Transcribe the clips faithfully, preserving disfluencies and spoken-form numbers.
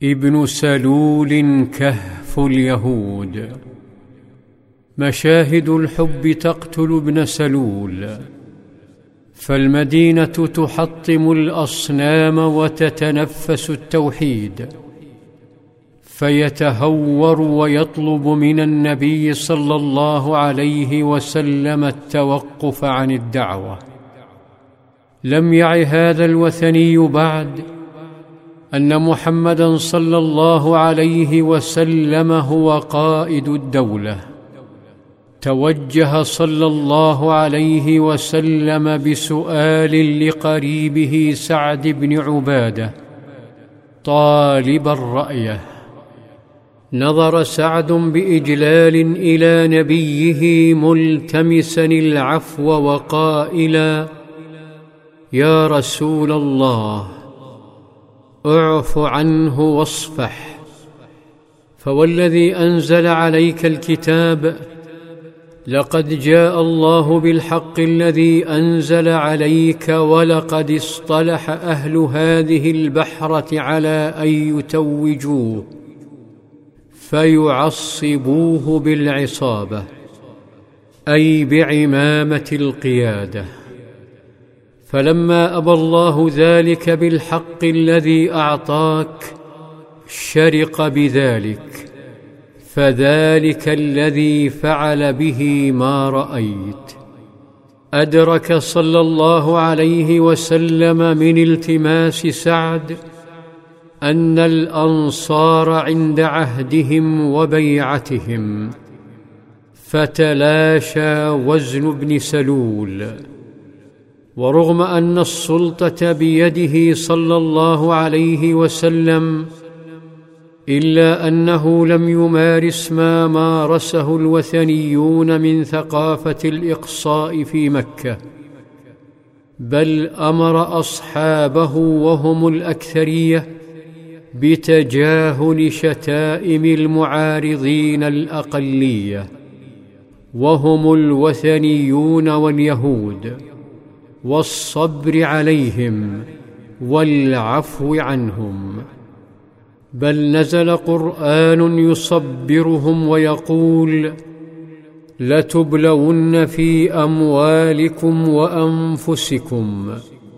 ابن سلول كهف اليهود. مشاهد الحب تقتل ابن سلول، فالمدينة تحطم الأصنام وتتنفس التوحيد، فيتهور ويطلب من النبي صلى الله عليه وسلم التوقف عن الدعوة. لم يع هذا الوثني بعد أن محمدًا صلى الله عليه وسلم هو قائد الدولة. توجه صلى الله عليه وسلم بسؤال لقريبه سعد بن عبادة طالبا رأيه. نظر سعد بإجلال إلى نبيه ملتمسا العفو وقائلا: يا رسول الله، اعف عنه واصفح، فوالذي أنزل عليك الكتاب لقد جاء الله بالحق الذي أنزل عليك، ولقد اصطلح أهل هذه البحرة على أن يتوجوه فيعصبوه بالعصابة، أي بعمامة القيادة. فلما أبى الله ذلك بالحق الذي أعطاك شرق بذلك، فذلك الذي فعل به ما رأيت. أدرك صلى الله عليه وسلم من التماس سعد أن الأنصار عند عهدهم وبيعتهم، فتلاشى وزن ابن سلول. ورغم أن السلطة بيده صلى الله عليه وسلم، إلا أنه لم يمارس ما مارسه الوثنيون من ثقافة الإقصاء في مكة، بل أمر أصحابه وهم الأكثرية بتجاهل شتائم المعارضين الأقلية، وهم الوثنيون واليهود، والصبر عليهم والعفو عنهم. بل نزل قرآن يصبرهم ويقول: لتبلون في أموالكم وأنفسكم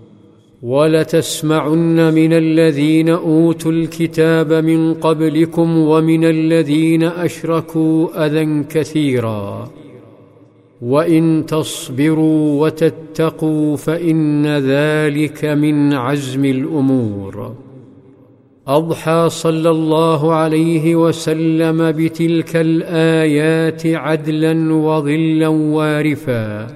ولتسمعن من الذين أوتوا الكتاب من قبلكم ومن الذين أشركوا أذى كثيرا، وإن تصبروا وتتقوا فإن ذلك من عزم الأمور. أضحى صلى الله عليه وسلم بتلك الآيات عدلا وظلا وارفا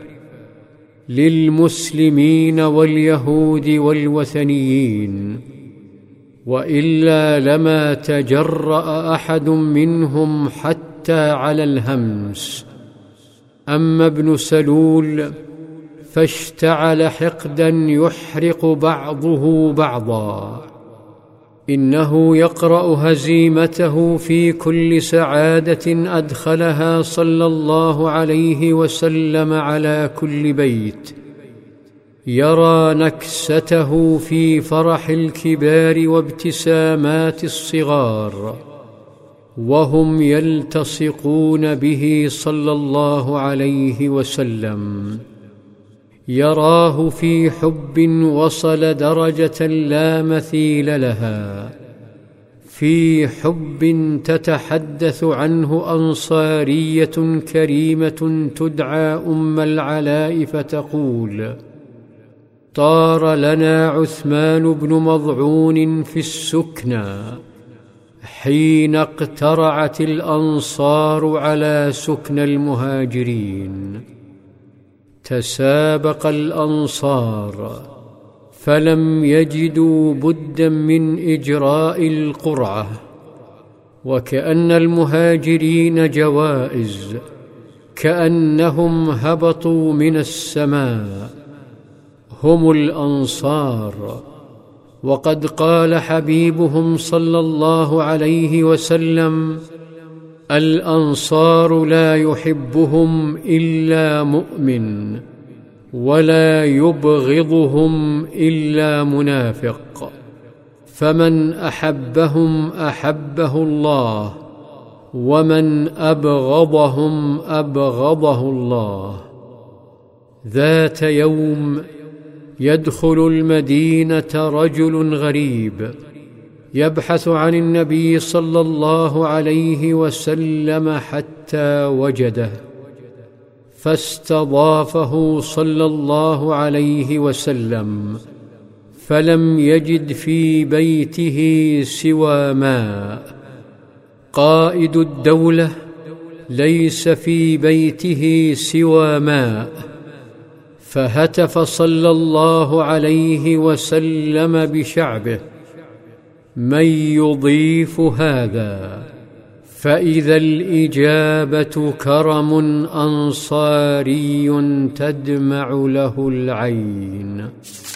للمسلمين واليهود والوثنيين، وإلا لما تجرأ أحد منهم حتى على الهمس. أما ابن سلول فاشتعل حقدا يحرق بعضه بعضا. إنه يقرأ هزيمته في كل سعادة أدخلها صلى الله عليه وسلم على كل بيت، يرى نكسته في فرح الكبار وابتسامات الصغار، وهم يلتصقون به صلى الله عليه وسلم. يراه في حب وصل درجة لا مثيل لها، في حب تتحدث عنه أنصارية كريمة تدعى أم العلاء فتقول: طار لنا عثمان بن مضعون في السكنى حين اقترعت الأنصار على سكنى المهاجرين. تسابق الأنصار فلم يجدوا بدا من إجراء القرعة، وكأن المهاجرين جوائز، كأنهم هبطوا من السماء. هم الأنصار، وقد قال حبيبهم صلى الله عليه وسلم: الأنصار لا يحبهم إلا مؤمن، ولا يبغضهم إلا منافق. فمن احبهم احبه الله، ومن ابغضهم ابغضه الله. ذات يوم يدخل المدينه رجل غريب يبحث عن النبي صلى الله عليه وسلم حتى وجده، فاستضافه صلى الله عليه وسلم، فلم يجد في بيته سوى ماء. قائد الدوله ليس في بيته سوى ماء، فهتف صلى الله عليه وسلم بشعبه: من يضيف هذا؟ فإذا الإجابة كرم أنصاري تدمع له العين.